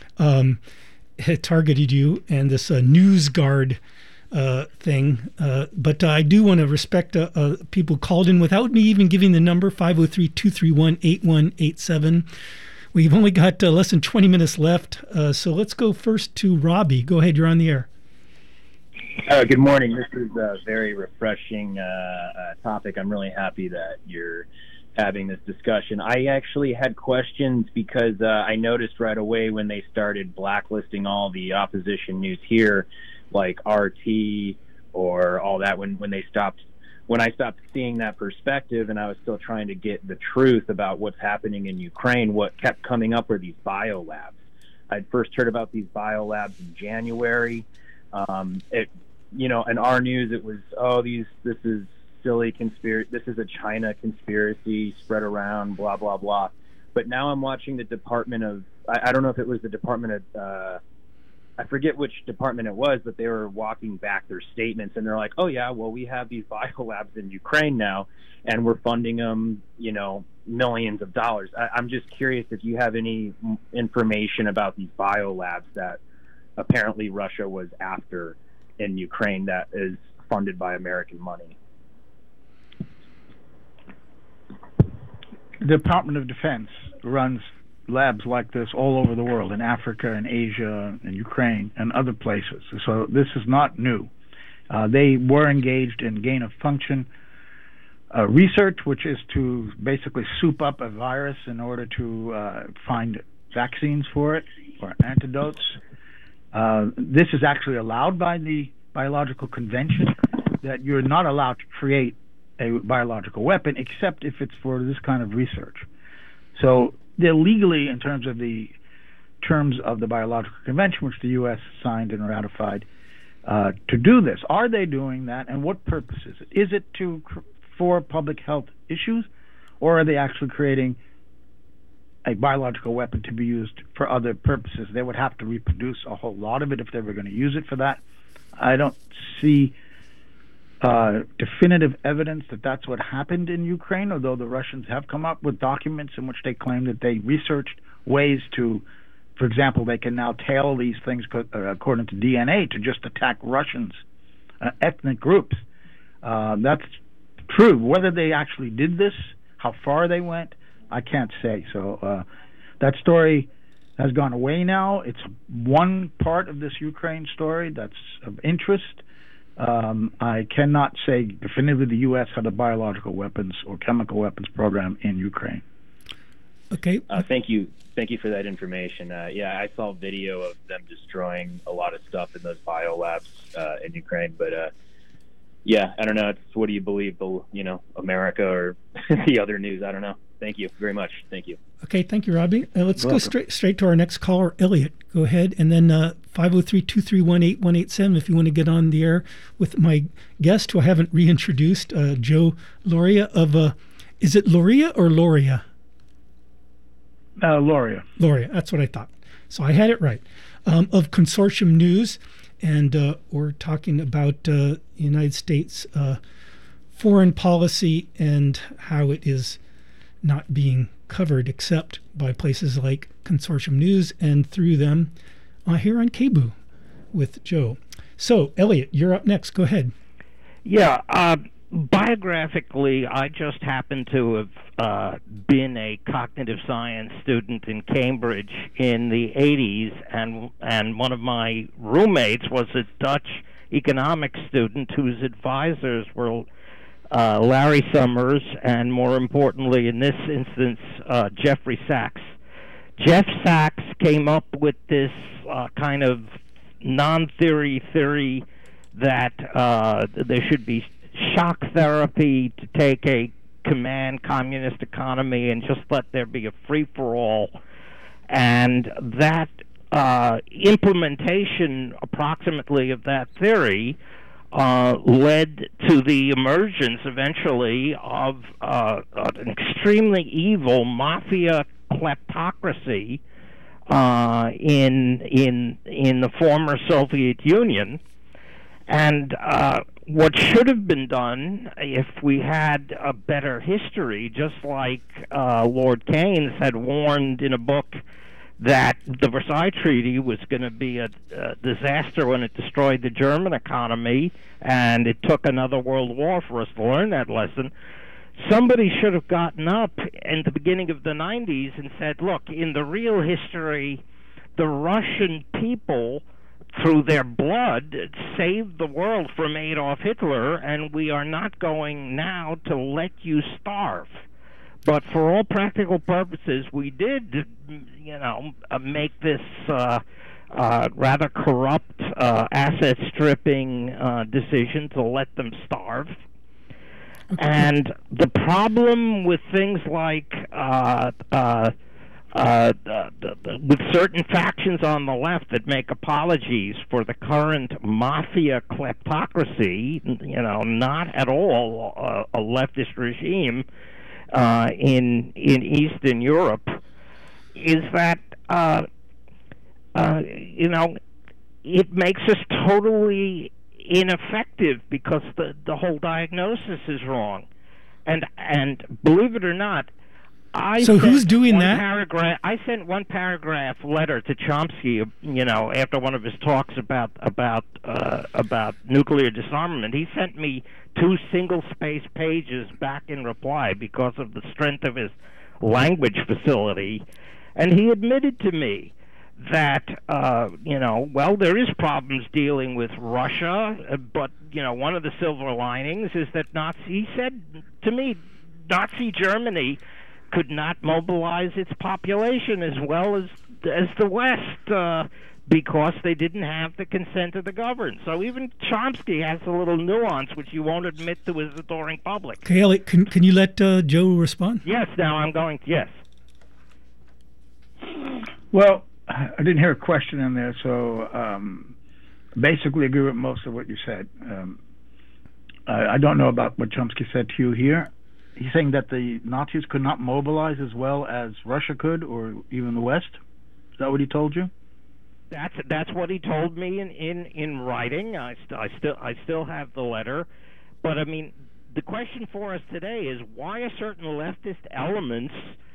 Speaker 3: you, and this NewsGuard thing. But I do want to respect people called in without me even giving the number, 503-231-8187. We've only got less than 20 minutes left, so let's go first to Robbie. Go ahead, you're on the air.
Speaker 5: Good morning. This is a very refreshing topic. I'm really happy that you're having this discussion. I actually had questions because I noticed right away when they started blacklisting all the opposition news here, like RT or all that, when I stopped seeing that perspective and I was still trying to get the truth about what's happening in Ukraine, what kept coming up were these biolabs. I'd first heard about these biolabs in January. In our news, it was, this is silly conspiracy. This is a China conspiracy spread around, blah, blah, blah. But now I'm watching the Department of, I don't know if it was the Department of, I forget which department it was, but they were walking back their statements, and they're like, oh, yeah, well, we have these biolabs in Ukraine now, and we're funding them, millions of dollars. I'm just curious if you have any information about these biolabs that apparently Russia was after in Ukraine that is funded by American money.
Speaker 4: The Department of Defense runs labs like this all over the world, in Africa and Asia and Ukraine and other places. So this is not new. They were engaged in gain-of-function research, which is to basically soup up a virus in order to find vaccines for it or antidotes. This is actually allowed by the Biological Convention, that you're not allowed to create a biological weapon except if it's for this kind of research. So they're legally, in terms of the Biological Convention, which the U.S. signed and ratified, to do this. Are they doing that, and what purpose is it? Is it for public health issues, or are they actually creating a biological weapon to be used for other purposes? They would have to reproduce a whole lot of it if they were going to use it for that. I don't see definitive evidence that that's what happened in Ukraine, although the Russians have come up with documents in which they claim that they researched ways to, for example, they can now tail these things according to DNA to just attack Russians, ethnic groups. That's true. Whether they actually did this, how far they went, I can't say. So that story has gone away now. It's one part of this Ukraine story that's of interest. I cannot say definitively the U.S. had a biological weapons or chemical weapons program in Ukraine.
Speaker 3: Okay.
Speaker 5: Thank you for that information. Yeah, I saw video of them destroying a lot of stuff in those biolabs in Ukraine. But yeah, I don't know. What do you believe? America or the other news? I don't know. Thank you very much. Thank you.
Speaker 3: Okay, thank you, Robbie. Let's go straight to our next caller, Elliot. Go ahead, and then 503-231-8187 if you want to get on the air with my guest, who I haven't reintroduced, Joe Lauria of, is it Lauria or Lauria?
Speaker 4: Lauria.
Speaker 3: Lauria, that's what I thought. So I had it right. Of Consortium News, and we're talking about the United States foreign policy and how it is not being covered except by places like Consortium News and through them here on KBOO with Joe. So, Elliot, you're up next. Go ahead.
Speaker 6: Yeah, biographically, I just happen to have been a cognitive science student in Cambridge in the 80s, and one of my roommates was a Dutch economics student whose advisors were Larry Summers, and more importantly in this instance, Jeffrey Sachs. Jeff Sachs came up with this kind of non-theory theory that there should be shock therapy to take a command communist economy and just let there be a free-for-all. And that implementation, approximately, of that theory led to the emergence eventually of an extremely evil mafia kleptocracy in the former Soviet Union. And what should have been done if we had a better history, just like Lord Keynes had warned in a book that the Versailles Treaty was going to be a disaster when it destroyed the German economy, and it took another world war for us to learn that lesson. Somebody should have gotten up in the beginning of the 90s and said, look, in the real history, the Russian people, through their blood, saved the world from Adolf Hitler, and we are not going now to let you starve. But for all practical purposes, we did, make this rather corrupt asset stripping decision to let them starve. Okay. And the problem with things like with certain factions on the left that make apologies for the current mafia kleptocracy, not at all a leftist regime in Eastern Europe, is that it makes us totally ineffective because the whole diagnosis is wrong, and believe it or not,
Speaker 3: who's doing that?
Speaker 6: I sent one paragraph letter to Chomsky, after one of his talks about nuclear disarmament. He sent me 2 single-space pages back in reply because of the strength of his language facility, and he admitted to me that there is problems dealing with Russia, but one of the silver linings is that he said to me, Nazi Germany could not mobilize its population as well as the West because they didn't have the consent of the governed. So even Chomsky has a little nuance which you won't admit to his adoring public.
Speaker 3: Okay, Elliot, can you let Joe respond?
Speaker 6: Yes, now I'm going to, yes.
Speaker 4: Well, I didn't hear a question in there, so basically agree with most of what you said. I don't know about what Chomsky said to you here. He's saying that the Nazis could not mobilize as well as Russia could, or even the West. Is that what he told you?
Speaker 6: That's what he told me in writing. I still have the letter, but I mean, the question for us today is why are certain leftist elements,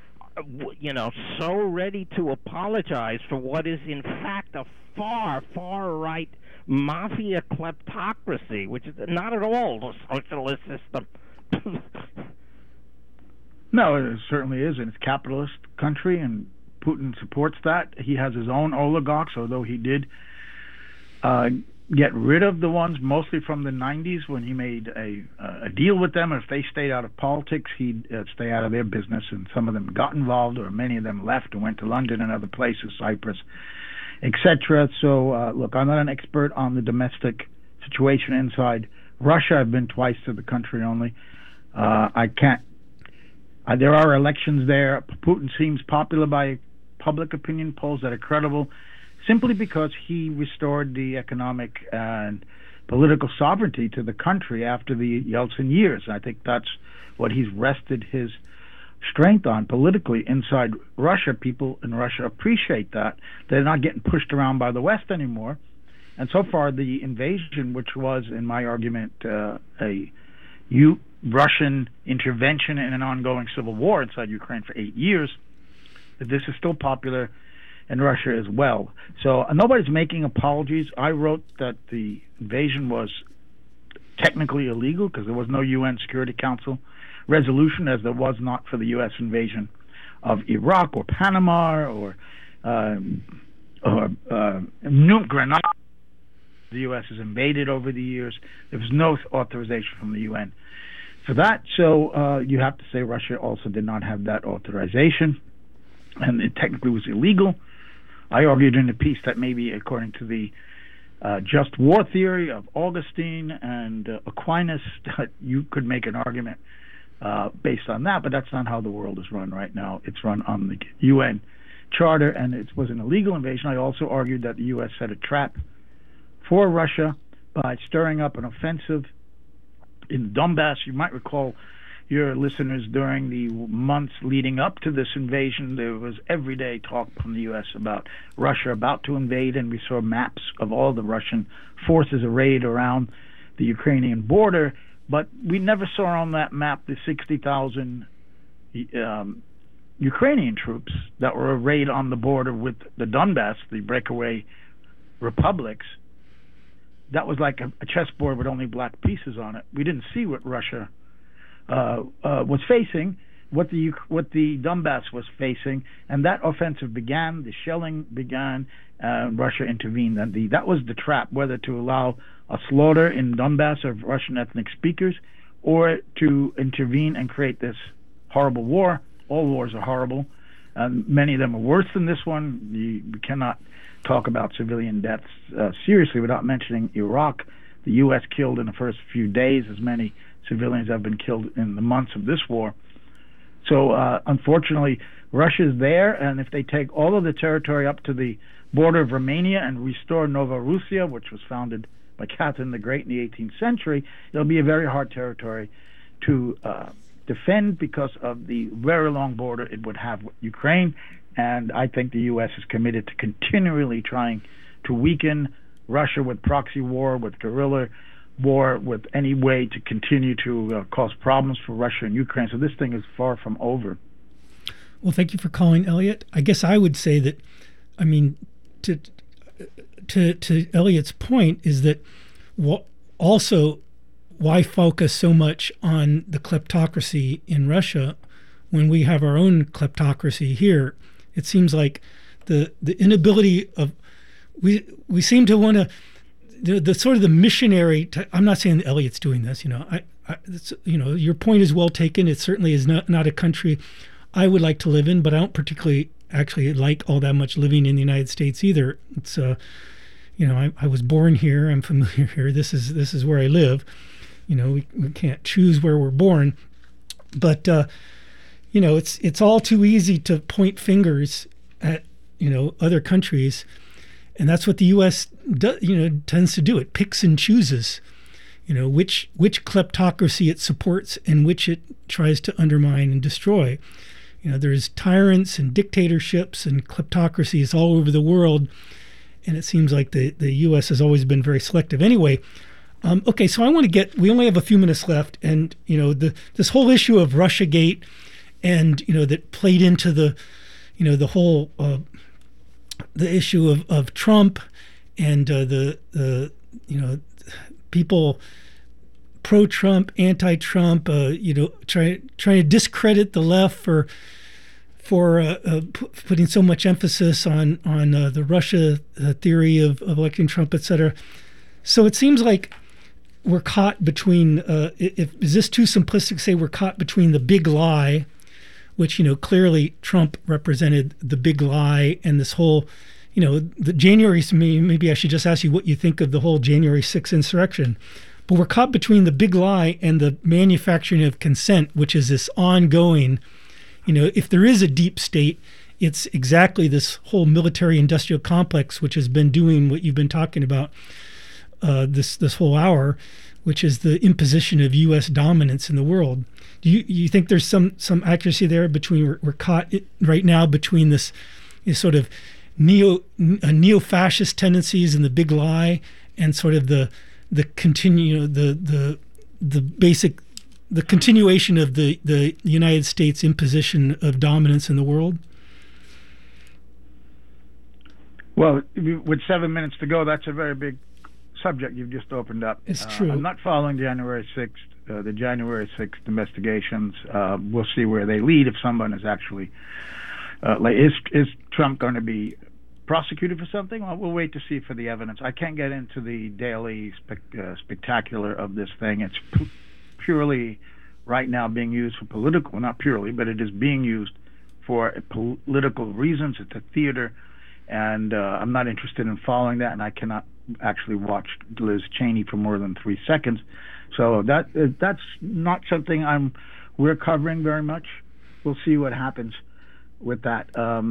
Speaker 6: so ready to apologize for what is in fact a far right mafia kleptocracy, which is not at all a socialist system.
Speaker 4: No, it certainly isn't. It's a capitalist country, and Putin supports that. He has his own oligarchs, although he did get rid of the ones mostly from the 90s when he made a deal with them. If they stayed out of politics, he'd stay out of their business, and some of them got involved, or many of them left and went to London and other places, Cyprus, etc. So, look, I'm not an expert on the domestic situation inside Russia. I've been twice to the country only. I can't. There are elections there. Putin seems popular by public opinion polls that are credible, simply because he restored the economic and political sovereignty to the country after the Yeltsin years. I think that's what he's rested his strength on politically inside Russia. People in Russia appreciate that. They're not getting pushed around by the West anymore. And so far, the invasion, which was, in my argument, Russian intervention in an ongoing civil war inside Ukraine for 8 years, that this is still popular in Russia as well. So nobody's making apologies. I wrote that the invasion was technically illegal because there was no UN Security Council resolution, as there was not for the U.S. invasion of Iraq or Panama or Grenada. The U.S. has invaded over the years. There was no authorization from the UN for that. So you have to say Russia also did not have that authorization, and it technically was illegal. I argued in the piece that maybe, according to the just war theory of Augustine and Aquinas, that you could make an argument based on that, but that's not how the world is run right now. It's run on the UN Charter, and it was an illegal invasion. I also argued that the U.S. set a trap for Russia by stirring up an offensive in Donbass. You might recall, your listeners, during the months leading up to this invasion, there was everyday talk from the U.S. about Russia about to invade, and we saw maps of all the Russian forces arrayed around the Ukrainian border, but we never saw on that map the 60,000 Ukrainian troops that were arrayed on the border with the Donbass, the breakaway republics. That was like a chessboard with only black pieces on it. We didn't see what Russia was facing, what the Donbass was facing, and that offensive began, the shelling began, Russia intervened. And that was the trap, whether to allow a slaughter in Donbass of Russian ethnic speakers, or to intervene and create this horrible war. All wars are horrible, and many of them are worse than this one. We cannot talk about civilian deaths seriously without mentioning Iraq. The U.S. killed in the first few days as many civilians have been killed in the months of this war. So unfortunately, Russia is there, and if they take all of the territory up to the border of Romania and restore Novorossiya, which was founded by Catherine the Great in the 18th century, it'll be a very hard territory to defend because of the very long border it would have with Ukraine. And I think the U.S. is committed to continually trying to weaken Russia with proxy war, with guerrilla war, with any way to continue to cause problems for Russia and Ukraine. So this thing is far from over.
Speaker 3: Well, thank you for calling, Elliot. I guess I would say that, I mean, to Elliot's point is that also why focus so much on the kleptocracy in Russia when we have our own kleptocracy here? It seems like the inability of we seem to want to the sort of the missionary. I'm not saying that Elliot's doing this. Your point is well taken. It certainly is not a country I would like to live in, but I don't particularly actually like all that much living in the United States either. It's I was born here. I'm familiar here. This is where I live. We can't choose where we're born, but it's all too easy to point fingers at other countries, and that's what the U.S. tends to do. It picks and chooses, which kleptocracy it supports and which it tries to undermine and destroy. There's tyrants and dictatorships and kleptocracies all over the world, and it seems like the U.S. has always been very selective. Anyway, okay, so we only have a few minutes left, and this whole issue of Russiagate, and that played into the whole the issue of Trump and the people pro-Trump, anti-Trump, trying to discredit the left for putting so much emphasis on the Russia theory of electing Trump, etc. So it seems like we're caught between, is this too simplistic to say we're caught between the big lie, which, clearly Trump represented the big lie, and this whole, the January, maybe I should just ask you what you think of the whole January 6th insurrection. But we're caught between the big lie and the manufacturing of consent, which is this ongoing, if there is a deep state, it's exactly this whole military industrial complex, which has been doing what you've been talking about this whole hour, which is the imposition of U.S. dominance in the world. Do you think there's some accuracy there between we're caught right now between this sort of neo-fascist tendencies and the big lie, and sort of the continuation of the United States imposition of dominance in the world?
Speaker 4: Well, with 7 minutes to go, that's a very big subject you've just opened up.
Speaker 3: It's true.
Speaker 4: I'm not following January 6th, the January 6th investigations. We'll see where they lead if someone is actually... is Trump going to be prosecuted for something? Well, we'll wait to see for the evidence. I can't get into the daily spectacular of this thing. It's purely right now being used for political... Well, not purely, but it is being used for political reasons. It's a theater, and I'm not interested in following that, and I cannot actually watch Liz Cheney for more than 3 seconds. So that's not something we're covering very much. We'll see what happens with that.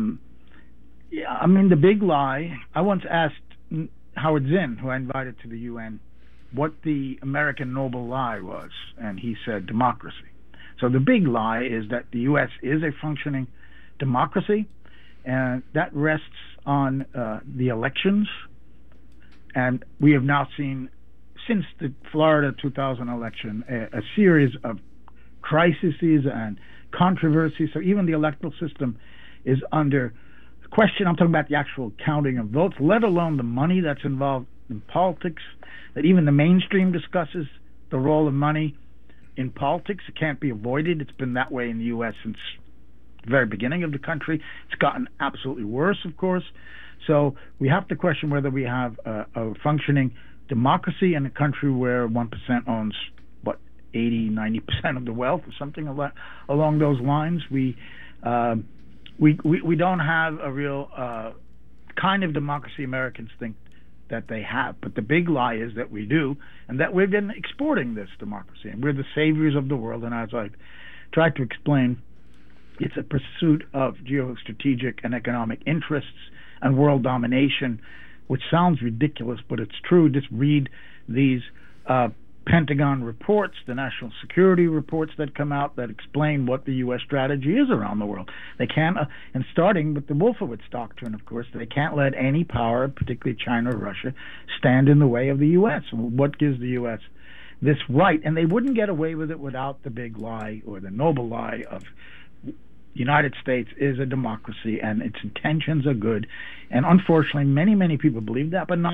Speaker 4: The big lie, I once asked Howard Zinn, who I invited to the UN, what the American noble lie was, and he said democracy. So the big lie is that the U.S. is a functioning democracy, and that rests on the elections. And we have now seen, since the Florida 2000 election, a series of crises and controversies. So even the electoral system is under question. I'm talking about the actual counting of votes, let alone the money that's involved in politics, that even the mainstream discusses the role of money in politics. It can't be avoided. It's been that way in the U.S. since the very beginning of the country. It's gotten absolutely worse, of course. So we have to question whether we have a functioning democracy in a country where 1% owns, 80-90% of the wealth, or something along those lines. We don't have a real kind of democracy Americans think that they have. But the big lie is that we do, and that we've been exporting this democracy, and we're the saviors of the world. And as I've tried to explain, it's a pursuit of geostrategic and economic interests and world domination, which sounds ridiculous, but it's true. Just read these Pentagon reports, the national security reports that come out that explain what the U.S. strategy is around the world. They can't, and starting with the Wolfowitz Doctrine, of course, they can't let any power, particularly China or Russia, stand in the way of the U.S. What gives the U.S. this right? And they wouldn't get away with it without the big lie, or the noble lie of the United States is a democracy and its intentions are good. And unfortunately, many people believe that, but not.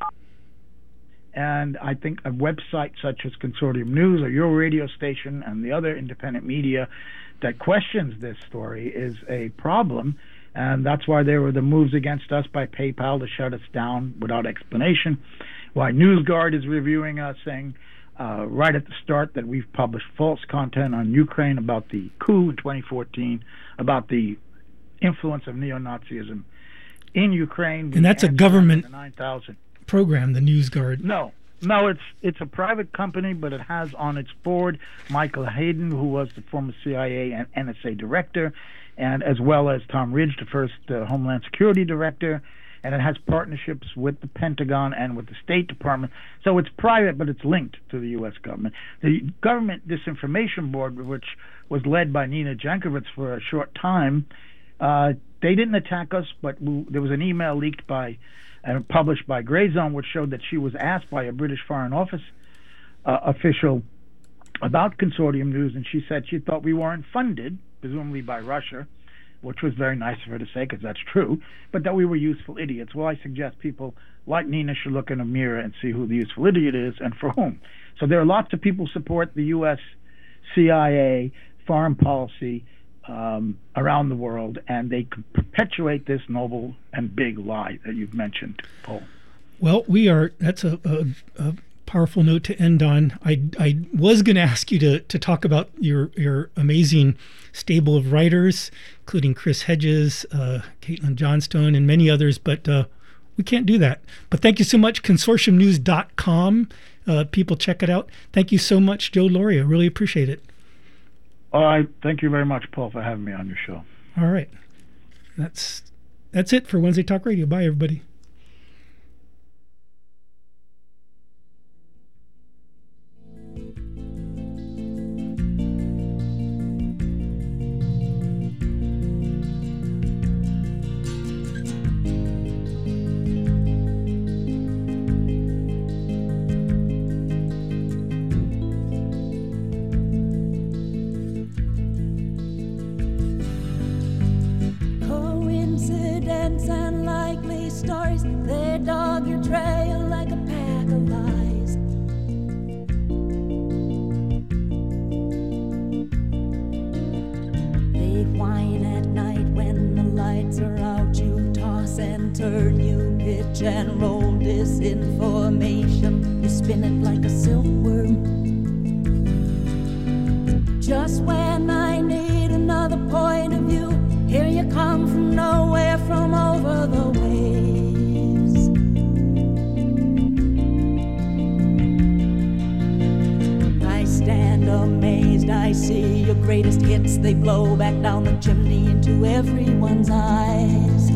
Speaker 4: And I think a website such as Consortium News or your radio station and the other independent media that questions this story is a problem. And that's why there were the moves against us by PayPal to shut us down without explanation. Why NewsGuard is reviewing us, saying right at the start that we've published false content on Ukraine about the coup in 2014, about the influence of neo-Nazism in Ukraine.
Speaker 3: And that's a government program, the NewsGuard.
Speaker 4: No, it's a private company, but it has on its board Michael Hayden, who was the former CIA and NSA director, and as well as Tom Ridge, the first Homeland Security director. And it has partnerships with the Pentagon and with the State Department. So it's private, but it's linked to the U.S. government. The Government Disinformation Board, which was led by Nina Jankowicz for a short time, they didn't attack us, but there was an email leaked by and published by Grayzone, which showed that she was asked by a British Foreign Office official about Consortium News, and she said she thought we weren't funded, presumably by Russia, which was very nice of her to say, because that's true, but that we were useful idiots. Well, I suggest people like Nina should look in a mirror and see who the useful idiot is and for whom. So there are lots of people who support the U.S. CIA foreign policy around the world, and they perpetuate this noble and big lie that you've mentioned, Paul.
Speaker 3: Well, that's a powerful note to end on. I was going to ask you to talk about your amazing stable of writers, including Chris Hedges, Caitlin Johnstone, and many others, but we can't do that. But thank you so much, consortiumnews.com. People check it out. Thank you so much, Joe Lauria. Really appreciate it.
Speaker 4: All right. Thank you very much, Paul, for having me on your show.
Speaker 3: All right. That's it for Wednesday Talk Radio. Bye, everybody.
Speaker 7: And likely stories, they dog your trail like a pack of lies. They whine at night when the lights are out. You toss and turn, you pitch and roll disinformation. You spin it like a silkworm. Just when I need another point of view, here you come from nowhere, from over the waves. I stand amazed, I see your greatest hits. They blow back down the chimney into everyone's eyes.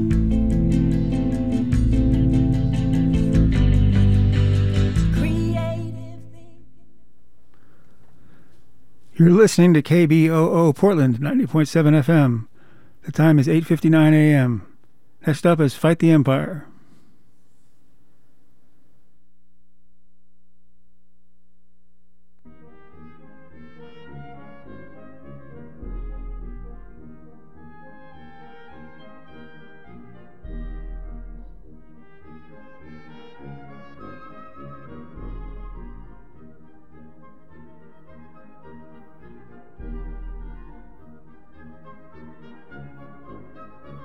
Speaker 2: You're listening to KBOO Portland, 90.7 FM. The time is 8:59 a.m. Next up is Fight the Empire.